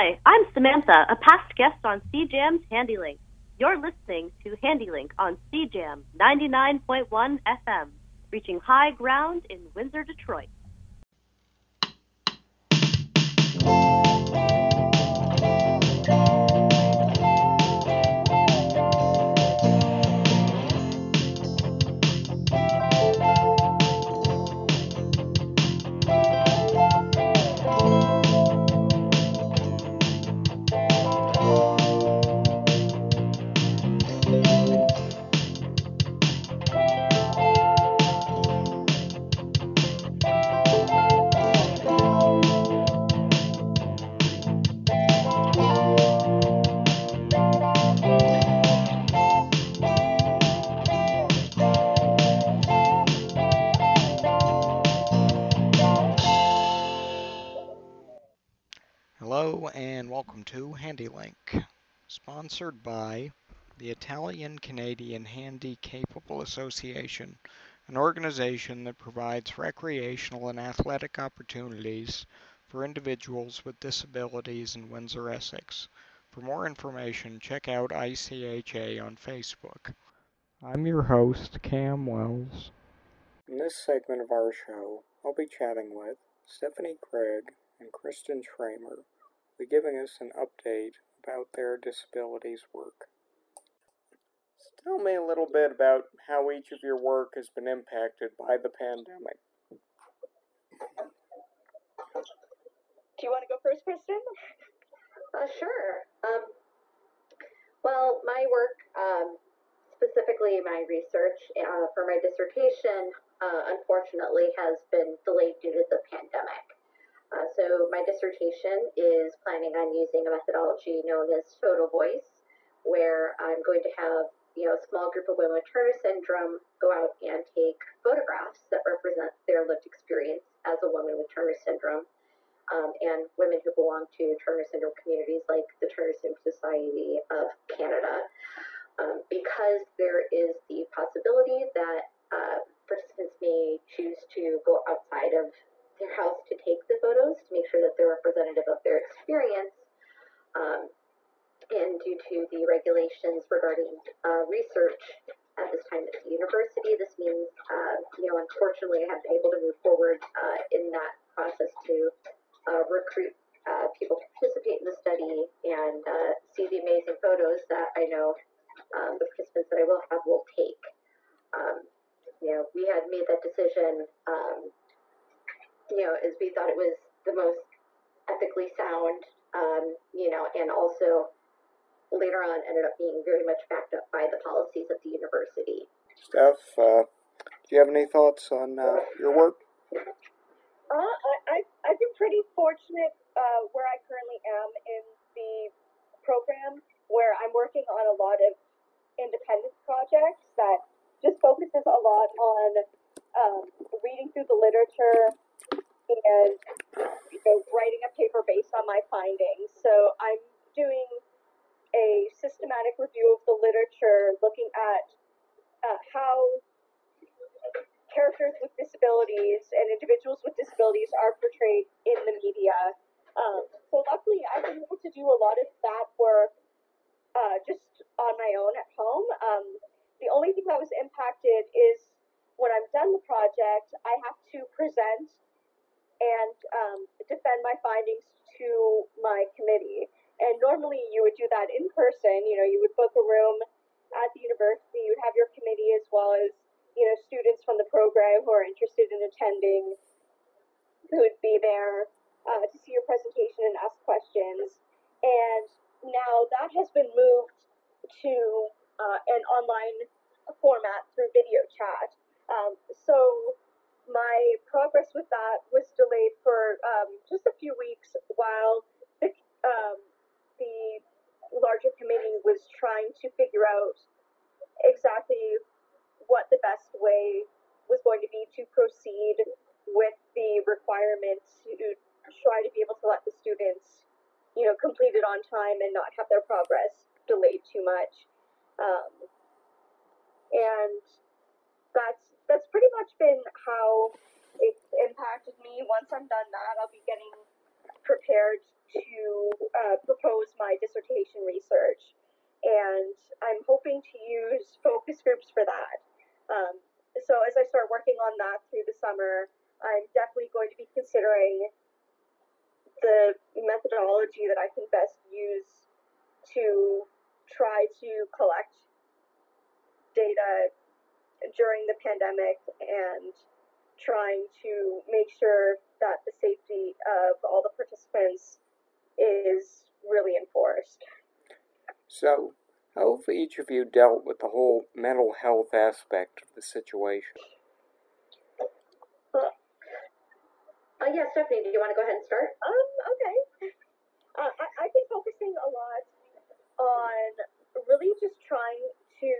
Hi, I'm Samantha, a past guest on CJAM's HandyLink. You're listening to HandyLink on CJAM 99.1 FM, reaching high ground in Windsor, Detroit. Hello and welcome to HandyLink, sponsored by the Italian-Canadian Handy Capable Association, an organization that provides recreational and athletic opportunities for individuals with disabilities in Windsor, Essex. For more information, check out ICHA on Facebook. I'm your host, Cam Wells. In this segment of our show, I'll be chatting with Stephanie Craig and Kristen Schramer, be giving us an update about their disabilities work. So tell me a little bit about how each of your work has been impacted by the pandemic. Do you want to go first, Kristen? Sure. Well, my work, specifically my research for my dissertation, unfortunately has been delayed due to the pandemic. So my dissertation is planning on using a methodology known as photo voice, where I'm going to have a small group of women with Turner syndrome go out and take photographs that represent their lived experience as a woman with Turner syndrome, and women who belong to Turner syndrome communities like the Turner Syndrome Society of Canada, because there is the possibility that participants may choose to go outside of their house to take the photos to make sure that they're representative of their experience. And due to the regulations regarding research at this time at the university, this means, unfortunately, I haven't been able to move forward in that process to recruit people to participate in the study and see the amazing photos that I know the participants that I will have will take. We had made that decision as we thought it was the most ethically sound, and also later on ended up being very much backed up by the policies of the university. Steph, do you have any thoughts on your work? I've been pretty fortunate where I currently am in the program, where I'm working on a lot of independent projects that just focuses a lot on reading through the literature and writing a paper based on my findings. So I'm doing a systematic review of the literature, looking at how characters with disabilities and individuals with disabilities are portrayed in the media. So luckily, I've been able to do a lot of that work just on my own at home. The only thing that was impacted is when I'm done the project, I have to present and defend my findings to my committee. And normally you would do that in person. You would book a room at the university. You'd have your committee as well as students from the program who are interested in attending, who would be there to see your presentation and ask questions. And now that has been moved to an online format through video chat. So my progress with that was delayed for just a few weeks while the larger committee was trying to figure out exactly what the best way was going to be to proceed with the requirements to try to be able to let the students, complete it on time and not have their progress delayed too much. And that's pretty much been how it's impacted me. Once I'm done that, I'll be getting prepared to propose my dissertation research. And I'm hoping to use focus groups for that. So as I start working on that through the summer, I'm definitely going to be considering the methodology that I can best use to try to collect data during the pandemic and trying to make sure that the safety of all the participants is really enforced. So, how have each of you dealt with the whole mental health aspect of the situation? Yeah, Stephanie, do you want to go ahead and start? Okay. I've been focusing a lot on really just trying to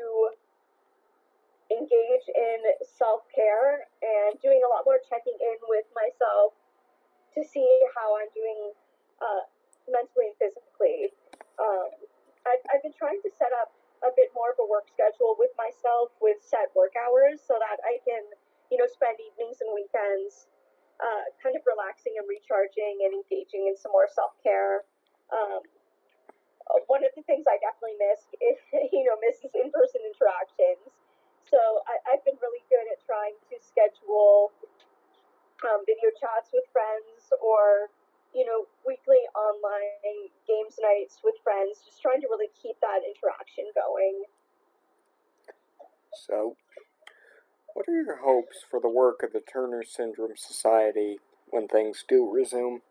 engage in self-care and doing a lot more checking in with myself to see how I'm doing mentally and physically. I've been trying to set up a bit more of a work schedule with myself with set work hours so that I can, spend evenings and weekends kind of relaxing and recharging and engaging in some more self-care. One of the things I definitely miss is in-person interactions. So I've been really good at trying to schedule video chats with friends or, weekly online games nights with friends, just trying to really keep that interaction going. So, what are your hopes for the work of the Turner Syndrome Society when things do resume?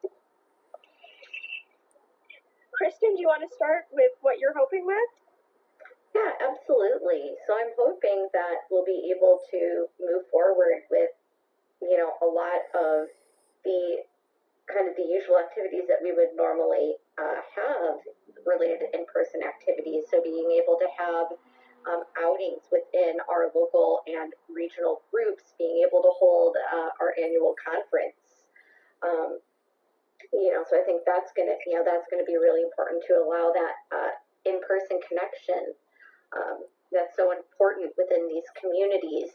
Kristen, do you want to start with what you're hoping with? Yeah, absolutely. So I'm hoping that we'll be able to move forward with, a lot of the kind of the usual activities that we would normally have related to in-person activities. So being able to have outings within our local and regional groups, being able to hold our annual conference. So I think that's gonna be really important to allow that in-person connection that's so important within these communities.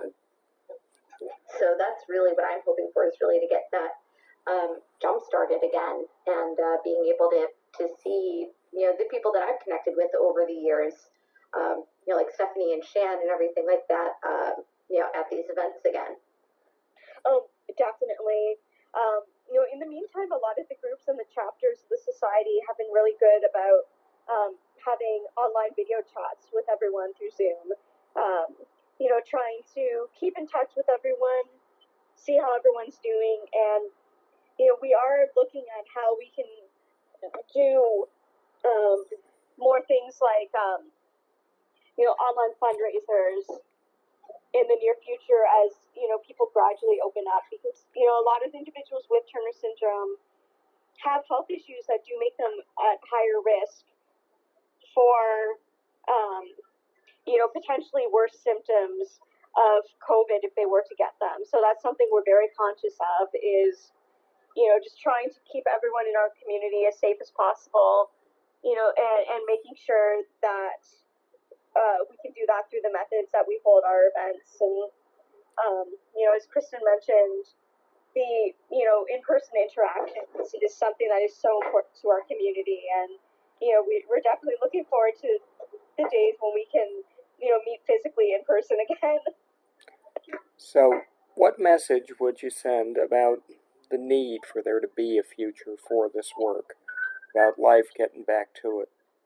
So that's really what I'm hoping for, is really to get that jump started again, and being able to see the people that I've connected with over the years, like Stephanie and Shan and everything like that, at these events again. Oh, definitely. In the meantime, a lot of the groups and the chapters of the society have been really good about having online video chats with everyone through Zoom. Trying to keep in touch with everyone, see how everyone's doing, and we are looking at how we can do more things like online fundraisers in the near future as people gradually open up, because a lot of individuals with Turner syndrome have health issues that do make them at higher risk for potentially worse symptoms of COVID if they were to get them. So that's something we're very conscious of, is just trying to keep everyone in our community as safe as possible, and making sure that we can do that through the methods that we hold our events. And as Kristen mentioned, the in-person interactions is something that is so important to our community, and we're definitely looking forward to the days when we can meet physically in person again. So, what message would you send about the need for there to be a future for this work, about life getting back to it?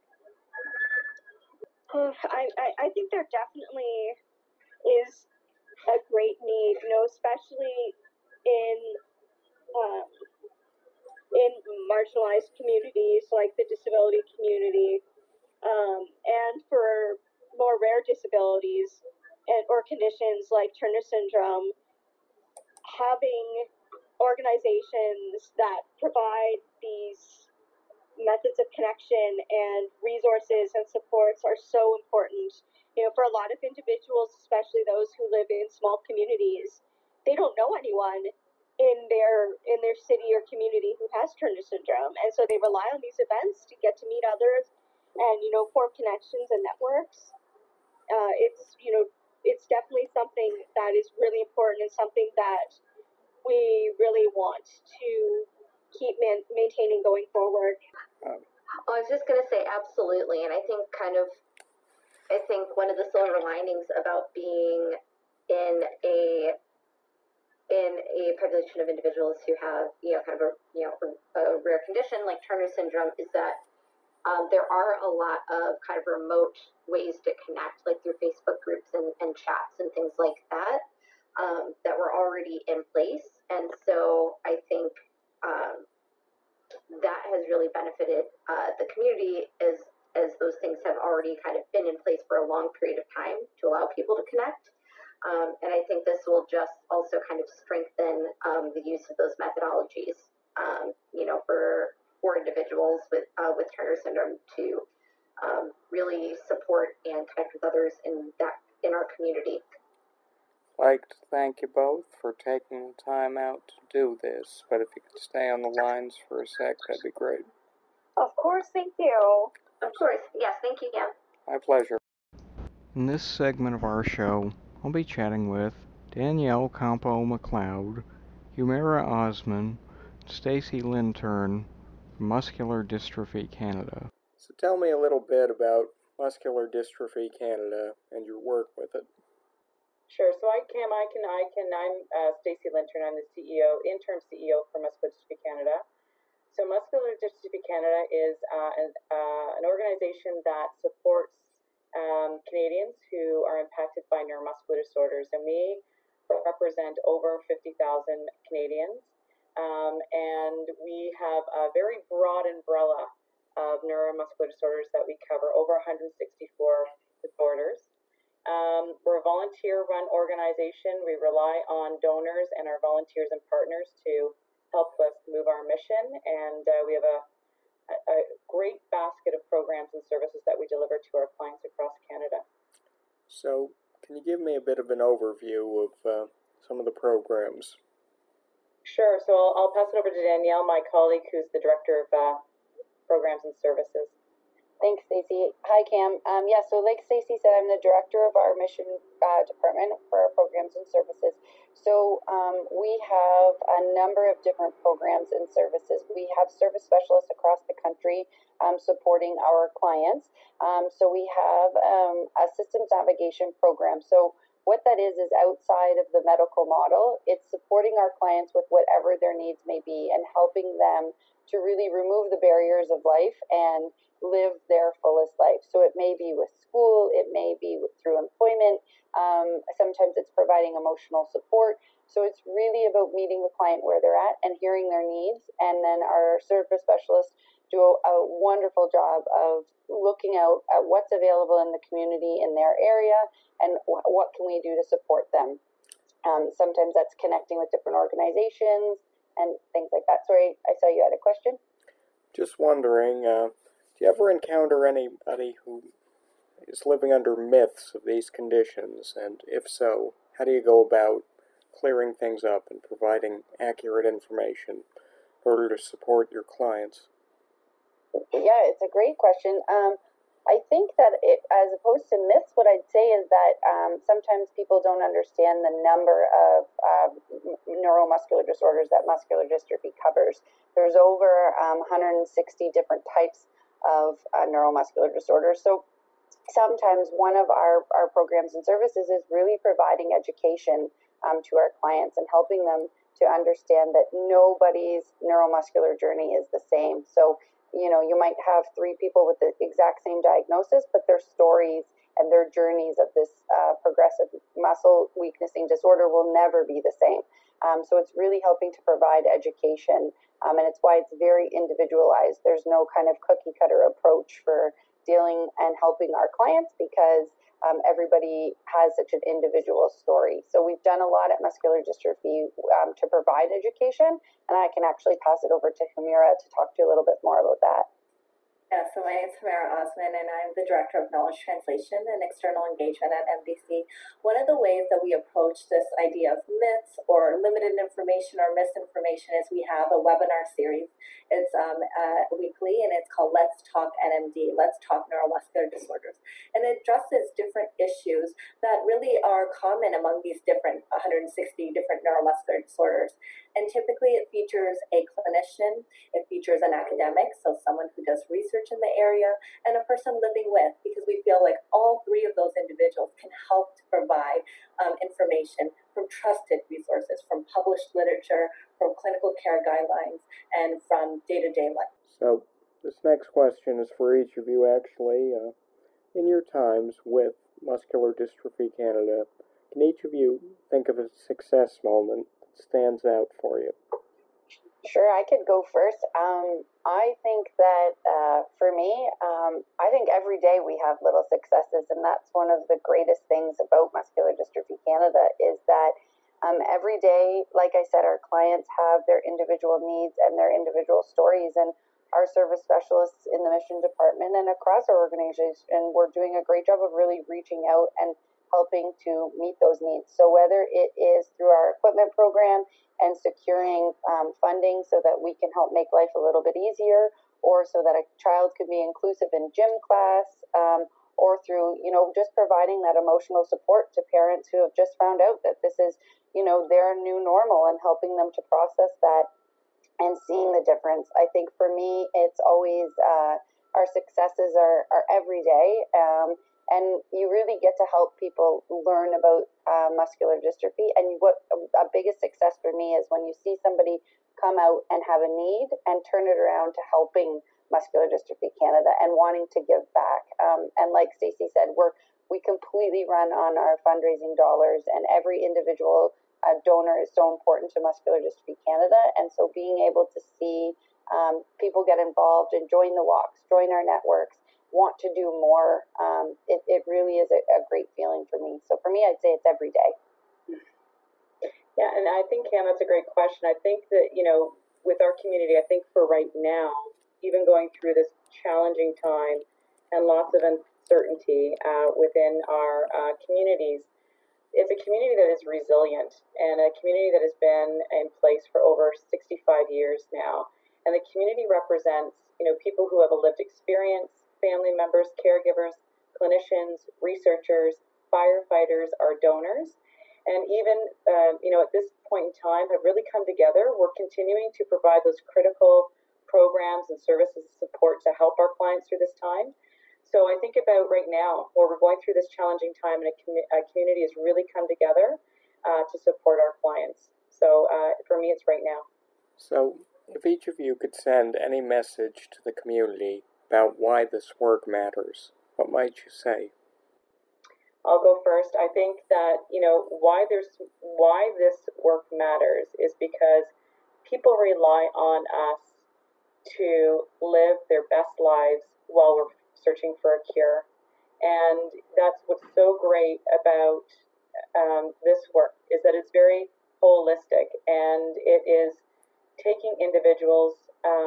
I think there definitely is a great need, especially in marginalized communities like the disability community, and for more rare disabilities or conditions like Turner syndrome, having organizations that provide these methods of connection and resources and supports are so important. For a lot of individuals, especially those who live in small communities, they don't know anyone in their city or community who has Turner syndrome, and so they rely on these events to get to meet others and form connections and networks. It's definitely something that is really important, and something that we really want to keep maintaining going forward. I was just going to say absolutely, and I think one of the silver linings about being in a population of individuals who have kind of a rare condition like Turner syndrome is that there are a lot of kind of remote ways to connect, like through Facebook groups and chats and things like that, that were already in place. And so I think that has really benefited the community as those things have already kind of been in place for a long period of time to allow people to connect. And I think this will just also kind of strengthen the use of those methodologies, for individuals with Turner syndrome to really support and connect with others in our community. I'd like to thank you both for taking the time out to do this, but if you could stay on the lines for a sec, that'd be great. Of course, thank you. Of course, yes, thank you, Cam. My pleasure. In this segment of our show, I'll be chatting with Danielle Campo-McLeod, Humira Osman, and Stacey Lintern from Muscular Dystrophy Canada. So tell me a little bit about Muscular Dystrophy Canada and your work with it. Sure. So I'm Stacey Lintern. I'm the interim CEO for Muscular Dystrophy Canada. So Muscular Dystrophy Canada is an organization that supports Canadians who are impacted by neuromuscular disorders, and we represent over 50,000 Canadians. And we have a very broad umbrella of neuromuscular disorders that we cover, over 164 disorders. We're a volunteer-run organization. We rely on donors and our volunteers and partners to help us move our mission, and we have a great basket of programs and services that we deliver to our clients across Canada. So, can you give me a bit of an overview of some of the programs? Sure. So I'll pass it over to Danielle, my colleague, who's the Director of Programs and Services. Thanks, Stacey. Hi, Cam. So like Stacey said, I'm the director of our mission department for our programs and services. So we have a number of different programs and services. We have service specialists across the country supporting our clients. So we have a systems navigation program. So what that is outside of the medical model. It's supporting our clients with whatever their needs may be and helping them to really remove the barriers of life and live their fullest life. So it may be with school, it may be through employment. Sometimes it's providing emotional support. So it's really about meeting the client where they're at and hearing their needs. And then our service specialists do a wonderful job of looking out at what's available in the community in their area and what can we do to support them. Sometimes that's connecting with different organizations and things like that. Sorry, I saw you had a question. Just wondering, do you ever encounter anybody who is living under myths of these conditions? And if so, how do you go about clearing things up and providing accurate information in order to support your clients? Yeah, it's a great question. I think that as opposed to myths, what I'd say is that sometimes people don't understand the number of neuromuscular disorders that muscular dystrophy covers. There's over 160 different types of neuromuscular disorders. So sometimes one of our programs and services is really providing education to our clients and helping them to understand that nobody's neuromuscular journey is the same. So you might have 3 people with the exact same diagnosis, but their stories and their journeys of this progressive muscle weaknessing disorder will never be the same. So it's really helping to provide education, and it's why it's very individualized. There's no kind of cookie cutter approach for dealing and helping our clients because everybody has such an individual story. So we've done a lot at Muscular Dystrophy to provide education, and I can actually pass it over to Humira to talk to you a little bit more about that. Yeah, so my name is Tamara Osman, and I'm the Director of Knowledge Translation and External Engagement at MDC. One of the ways that we approach this idea of myths or limited information or misinformation is we have a webinar series. It's weekly, and it's called Let's Talk NMD, Let's Talk Neuromuscular Disorders. And it addresses different issues that really are common among these different 160 different neuromuscular disorders. And typically it features a clinician, it features an academic, so someone who does research in the area, and a person living with, because we feel like all three of those individuals can help to provide information from trusted resources, from published literature, from clinical care guidelines, and from day-to-day life. So this next question is for each of you, actually. In your times with Muscular Dystrophy Canada, can each of you think of a success moment that stands out for you? Sure, I could go first. I think that for me, I think every day we have little successes, and that's one of the greatest things about Muscular Dystrophy Canada is that every day, like I said, our clients have their individual needs and their individual stories, and our service specialists in the mission department and across our organization, we're doing a great job of really reaching out and helping to meet those needs. So whether it is through our equipment program and securing funding so that we can help make life a little bit easier, or so that a child can be inclusive in gym class, or through, just providing that emotional support to parents who have just found out that this is, their new normal, and helping them to process that and seeing the difference. I think for me, it's always our successes are every day. And you really get to help people learn about muscular dystrophy. And what a biggest success for me is when you see somebody come out and have a need and turn it around to helping Muscular Dystrophy Canada and wanting to give back. And like Stacey said, we completely run on our fundraising dollars, and every individual donor is so important to Muscular Dystrophy Canada. And so being able to see people get involved and join the walks, join our networks, want to do more, it really is a great feeling for me. So for me, I'd say it's every day. Yeah, and I think, Cam, that's a great question. I think that, with our community, I think for right now, even going through this challenging time and lots of uncertainty within our communities, it's a community that is resilient and a community that has been in place for over 65 years now. And the community represents, people who have a lived experience, family members, caregivers, clinicians, researchers, firefighters, our donors, and even, at this point in time have really come together. We're continuing to provide those critical programs and services and support to help our clients through this time. So I think about right now, where we're going through this challenging time, and a community has really come together to support our clients. So for me, it's right now. So if each of you could send any message to the community about why this work matters, what might you say? I'll go first. I think that, why this work matters is because people rely on us to live their best lives while we're searching for a cure. And that's what's so great about this work, is that it's very holistic, and it is taking individuals,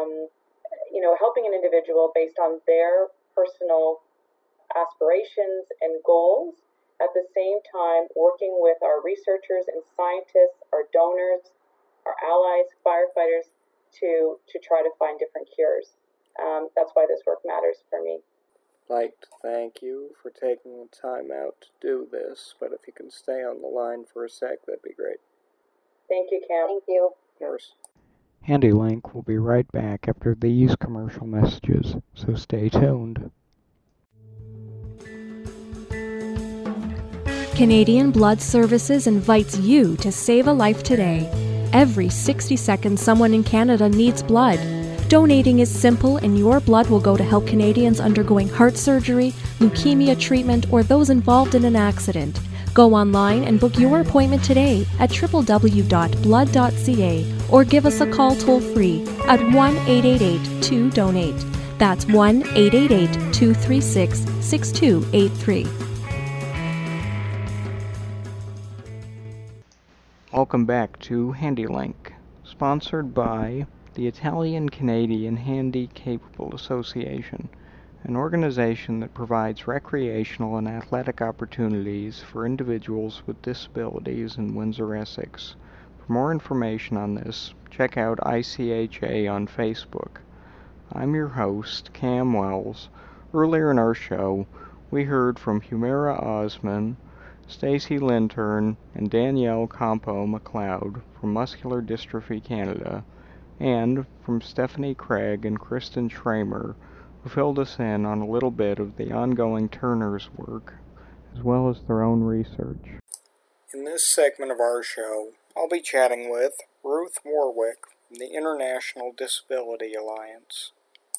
helping an individual based on their personal aspirations and goals, at the same time working with our researchers and scientists, our donors, our allies, firefighters, to try to find different cures. That's why this work matters for me. I'd like to thank you for taking the time out to do this, but if you can stay on the line for a sec, that'd be great. Thank you, Cam. Thank you. Of course. HandyLink will be right back after these commercial messages, so stay tuned. Canadian Blood Services invites you to save a life today. Every 60 seconds, someone in Canada needs blood. Donating is simple, and your blood will go to help Canadians undergoing heart surgery, leukemia treatment, or those involved in an accident. Go online and book your appointment today at www.blood.ca, or give us a call toll-free at 1-888-2-DONATE. That's 1-888-236-6283. Welcome back to HandyLink, sponsored by the Italian Canadian Handy Capable Association, an organization that provides recreational and athletic opportunities for individuals with disabilities in Windsor, Essex. For more information on this, check out ICHA on Facebook. I'm your host, Cam Wells. Earlier in our show, we heard from Humira Osman, Stacey Lintern, and Danielle Campo-McLeod from Muscular Dystrophy Canada, and from Stephanie Craig and Kristen Schramer, who filled us in on a little bit of the ongoing Turner's work, as well as their own research. In this segment of our show, I'll be chatting with Ruth Warwick from the International Disability Alliance.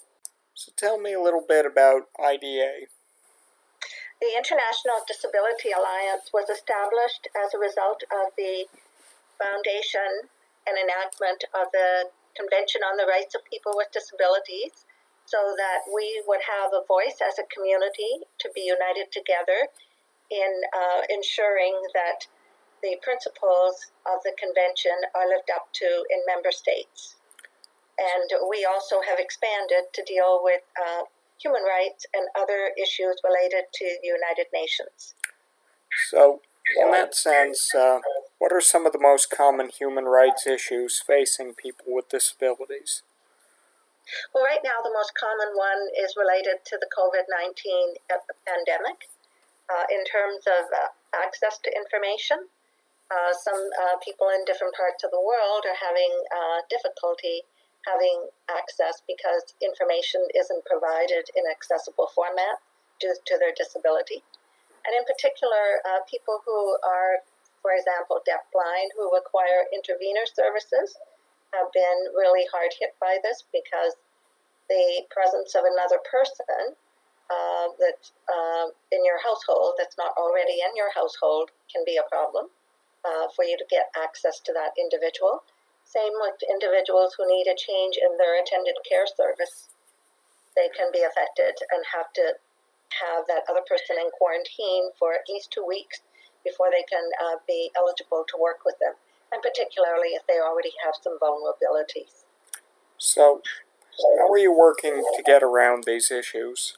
So tell me a little bit about IDA. The International Disability Alliance was established as a result of the foundation and enactment of the Convention on the Rights of People with Disabilities, so that we would have a voice as a community to be united together in ensuring that the principles of the convention are lived up to in member states. And we also have expanded to deal with human rights and other issues related to the United Nations. So, in that sense, what are some of the most common human rights issues facing people with disabilities? Well, right now, the most common one is related to the COVID-19 pandemic in terms of access to information. Some people in different parts of the world are having difficulty having access because information isn't provided in accessible format due to their disability. And in particular, people who are, for example, deafblind, who require intervener services, have been really hard hit by this because the presence of another person that's in your household that's not already in your household can be a problem for you to get access to that individual. Same with individuals who need a change in their attended care service. They can be affected and have to have that other person in quarantine for at least 2 weeks before they can be eligible to work with them, and particularly if they already have some vulnerabilities. So, how are you working to get around these issues?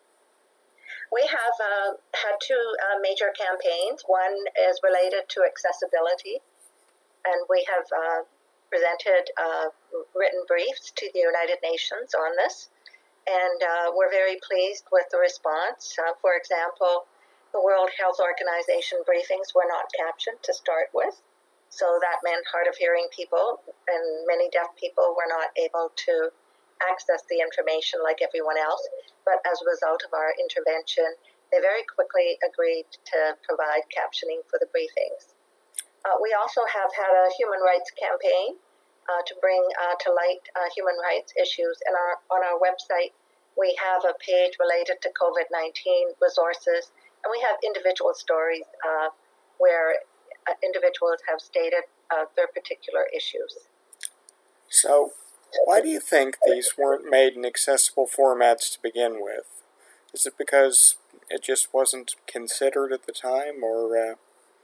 We have had two major campaigns. One is related to accessibility, and we have presented written briefs to the United Nations on this, and we're very pleased with the response. For example, the World Health Organization briefings were not captioned to start with, so that meant hard of hearing people and many deaf people were not able to access the information like everyone else. But as a result of our intervention, they very quickly agreed to provide captioning for the briefings. We also have had a human rights campaign to bring to light human rights issues. And on our website, we have a page related to COVID-19 resources, and we have individual stories where individuals have stated their particular issues. So, why do you think these weren't made in accessible formats to begin with? Is it because it just wasn't considered at the time, or?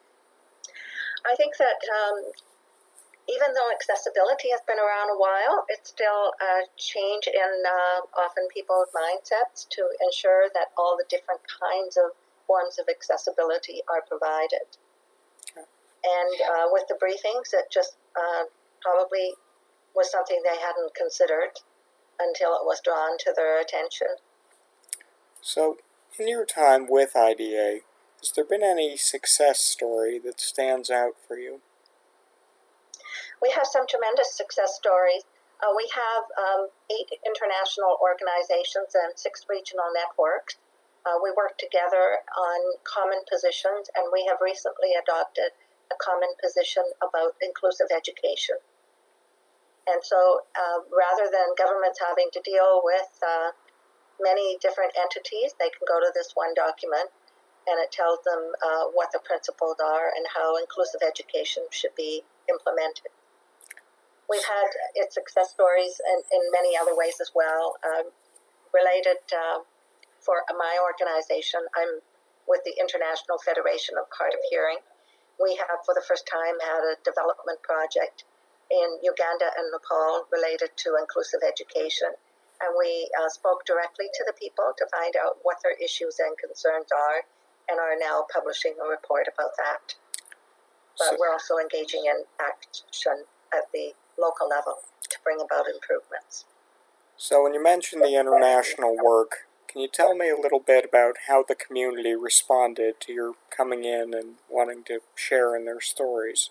I think that even though accessibility has been around a while, it's still a change in often people's mindsets to ensure that all the different kinds of forms of accessibility are provided. Okay. And with the briefings, it just probably was something they hadn't considered until it was drawn to their attention. So, in your time with IDA, has there been any success story that stands out for you? We have some tremendous success stories. We have 8 international organizations and 6 regional networks. We work together on common positions, and we have recently adopted a common position about inclusive education. And so rather than governments having to deal with many different entities, they can go to this one document, and it tells them what the principles are and how inclusive education should be implemented. We've had success stories in many other ways as well. Related for my organization, I'm with the International Federation of Hard of Hearing. We have, for the first time, had a development project in Uganda and Nepal related to inclusive education. And we spoke directly to the people to find out what their issues and concerns are, and are now publishing a report about that. But we're also engaging in action at the local level to bring about improvements. So when you mentioned the international work, can you tell me a little bit about how the community responded to your coming in and wanting to share in their stories?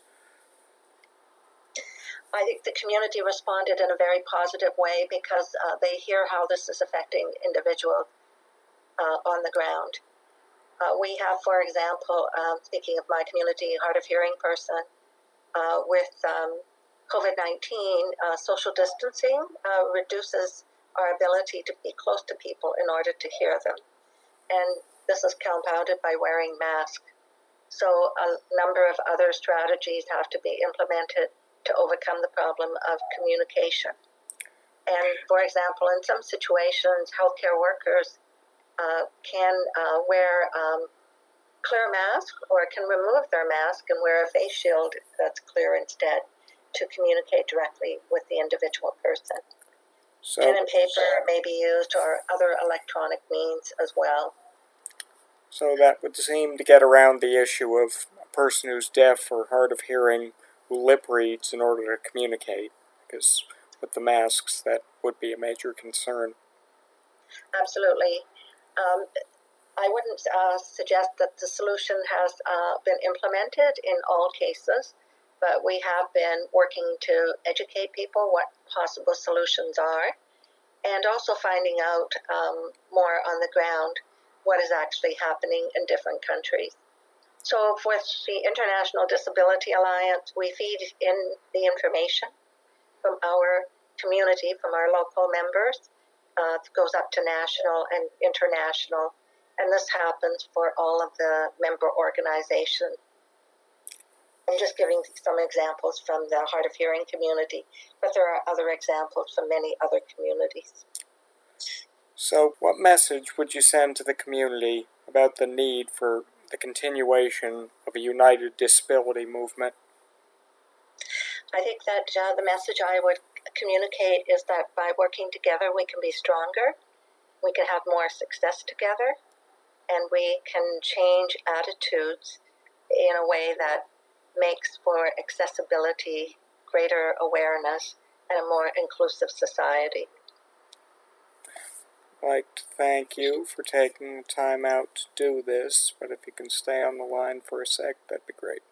I think the community responded in a very positive way because they hear how this is affecting individuals on the ground. We have, for example, speaking of my community, hard of hearing person, with COVID-19, social distancing reduces our ability to be close to people in order to hear them. And this is compounded by wearing masks. So a number of other strategies have to be implemented to overcome the problem of communication. And for example, in some situations, healthcare workers can wear clear mask or can remove their mask and wear a face shield that's clear instead to communicate directly with the individual person. So, pen and paper may be used or other electronic means as well. So that would seem to get around the issue of a person who's deaf or hard of hearing who lip reads in order to communicate, because with the masks that would be a major concern. Absolutely. I wouldn't suggest that the solution has been implemented in all cases, but we have been working to educate people what possible solutions are, and also finding out more on the ground what is actually happening in different countries. So with the International Disability Alliance, we feed in the information from our community, from our local members. It goes up to national and international, and this happens for all of the member organizations. I'm just giving some examples from the hard of hearing community, but there are other examples from many other communities. So what message would you send to the community about the need for the continuation of a united disability movement? I think that the message I would communicate is that by working together we can be stronger, we can have more success together, and we can change attitudes in a way that makes for accessibility, greater awareness, and a more inclusive society. I'd like to thank you for taking the time out to do this, but if you can stay on the line for a sec, that'd be great.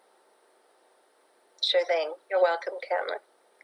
Sure thing. You're welcome, Cameron.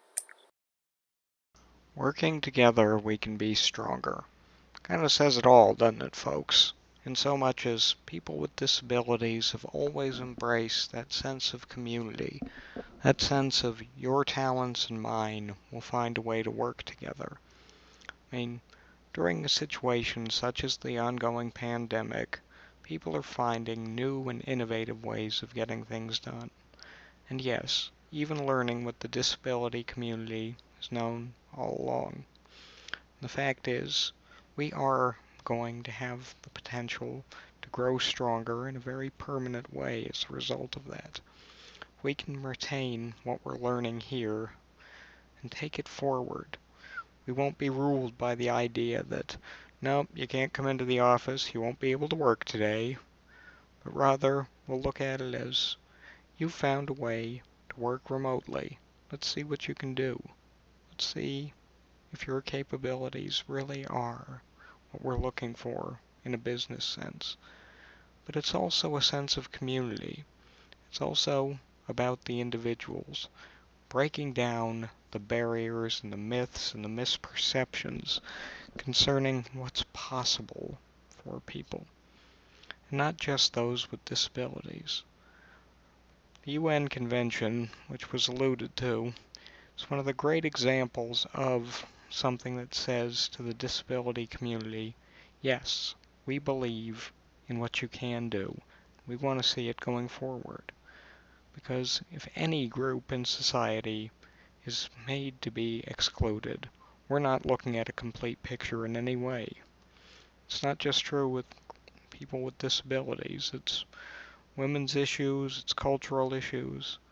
Working together, we can be stronger. Kind of says it all, doesn't it, folks? In so much as people with disabilities have always embraced that sense of community, that sense of your talents and mine will find a way to work together. I mean, during a situation such as the ongoing pandemic, people are finding new and innovative ways of getting things done. And yes, even learning what the disability community has known all along. The fact is, we are going to have the potential to grow stronger in a very permanent way as a result of that. We can retain what we're learning here and take it forward. We won't be ruled by the idea that, nope, you can't come into the office, you won't be able to work today, but rather we'll look at it as, you found a way to work remotely. Let's see what you can do. Let's see if your capabilities really are what we're looking for in a business sense. But it's also a sense of community. It's also about the individuals, breaking down the barriers and the myths and the misperceptions concerning what's possible for people, and not just those with disabilities. The UN Convention, which was alluded to, is one of the great examples of something that says to the disability community, yes, we believe in what you can do. We want to see it going forward. Because if any group in society is made to be excluded, we're not looking at a complete picture in any way. It's not just true with people with disabilities. It's women's issues, it's cultural issues.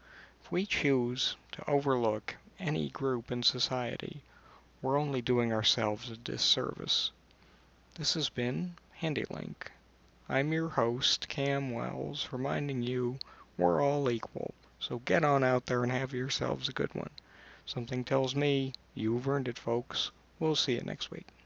If we choose to overlook any group in society, we're only doing ourselves a disservice. This has been HandyLink. I'm your host, Cam Wells, reminding you we're all equal, so get on out there and have yourselves a good one. Something tells me you've earned it, folks. We'll see you next week.